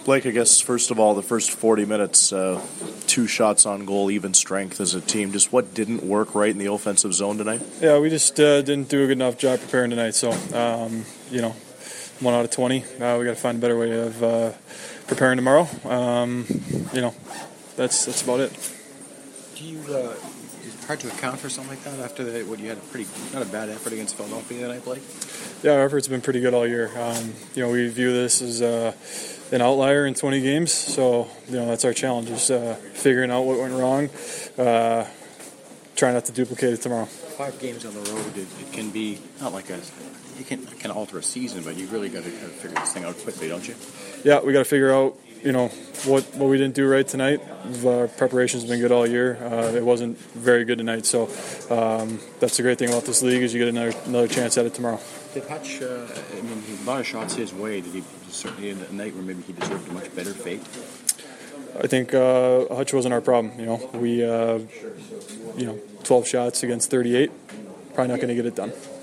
Blake, I guess, first of all, the first 40 minutes, 2 shots on goal, even strength as a team. Just what didn't work right in the offensive zone tonight? Yeah, we just didn't do a good enough job preparing tonight. So, 1 out of 20. We got to find a better way of preparing tomorrow. That's about it. Do you? Is it hard to account for something like that after what you had not a bad effort against Philadelphia tonight, Blake? Yeah, our effort's been pretty good all year. We view this as an outlier in 20 games, so that's our challenge: is figuring out what went wrong, trying not to duplicate it tomorrow. 5 games on the road, it can be not like it can alter a season, but you really got to figure this thing out quickly, don't you? Yeah, we got to figure out what we didn't do right tonight. Our preparation's been good all year. It wasn't very good tonight, so that's the great thing about this league is you get another chance at it tomorrow. Did Hutch, a lot of shots his way. Did he certainly in a night where maybe he deserved a much better fate? I think Hutch wasn't our problem. We 12 shots against 38. Probably not going to get it done.